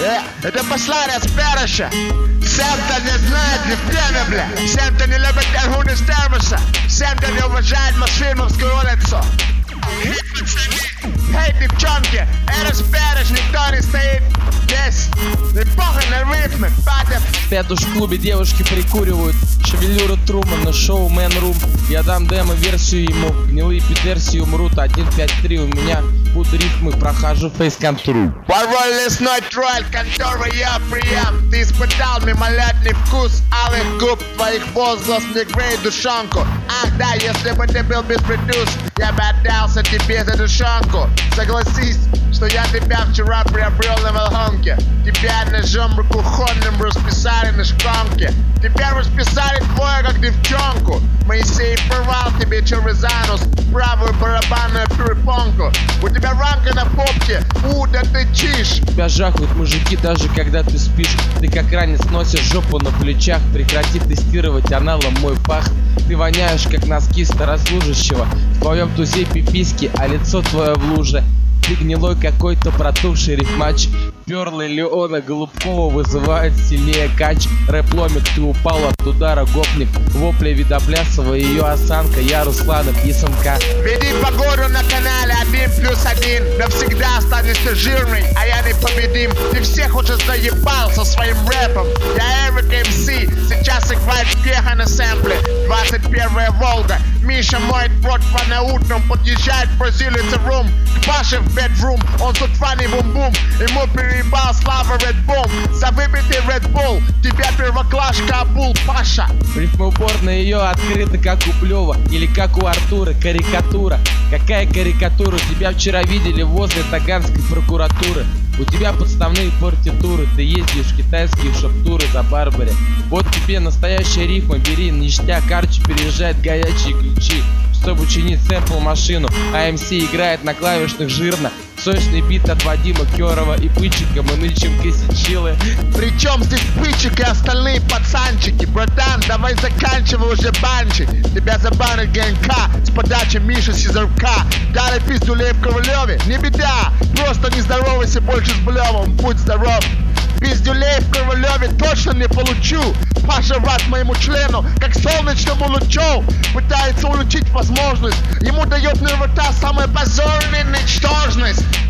Это послание с Перыша. Всем, кто не знает, не в теме, бля. Всем, кто не любит аргуны с термоса. Всем, кто не уважает Мосфильмовскую улицу. Эй, девчонки, это с Перыш, никто не стоит здесь. Не похуй на рифмы, падает. Опять уж в клубе девушки прикуривают шевелюру Трумана, шоу Мэн Рум. Я дам демо-версию ему, гнилые пидерсии умрут. 1.5.3 у меня будут рифмы, прохожу фейс-контроль. Порвой лесной тролль, контора я прием. Ты испытал мимолетный вкус алых губ. Твоих возглас не греет душонку. Ах да, если бы ты был без предус, я бы отдался тебе за душонку. Согласись, что я тебя вчера приобрел на Волгонке. Тебя ножом кухонным расписали на шконке. Тебя расписали двое, как девчонку. Моисей порвал тебе через анус правую барабанную перепонку. У тебя рамка на попке, да ты чишь. Тебя жахают мужики, даже когда ты спишь. Ты как ранец носишь жопу на плечах. Прекрати тестировать аналом мой пах. Ты воняешь, как носки старослужащего. В твоем тузе пиписьки, а лицо твое в луже. Ты гнилой какой-то протухший рифмач. Перлы Леона Голубкова вызывает сильнее кач. Рэп ломик, ты упал от удара, гопник. Вопля Видоплясова, ее осанка. Я Руслана Писанка. Веди погоду на канале 1+1. Навсегда останешься жирный, а я непобедим. Ты всех уже заебал со своим рэпом. Я Эрик МС, сейчас играет Кеха на сэмпле. 21-я Волга. Миша моет рот по-наутному. Подъезжает бразилец рум к Паше в бедрум. Он тут фанни бум-бум. Ему переебал слава Red Bull. За выпитый Red Bull тебя первокласс Кабул, Паша. Рифмоубор на ее открыто, как у Плева. Или как у Артура, карикатура. Какая карикатура? Тебя вчера видели возле Таганской прокуратуры. У тебя подставные партитуры. Ты ездишь в китайские шоп-туры за Барбаре. Вот тебе настоящая рифма, бери ништяк. Арчи переезжает горячие ключи, чтобы чинить сэмпл машину. А МС играет на клавишных жирно. Сочный бит от Вадима Керова и Пычика. Мы нычем косячилы. Причем здесь Пычик и остальные пацанчики? Братан, давай заканчивай уже банчик. Тебя забанит ГНК с подачи Миши Сизарка. Дали пизду Лев Ковалеве, не беда. Просто не здоровайся больше с Блевым, будь здоров. Пиздюлей в Ковалеве точно не получу. Паша рад моему члену, как солнечному лучу. Пытается улучшить возможность. Ему дает на рта самая позорная ничтожность.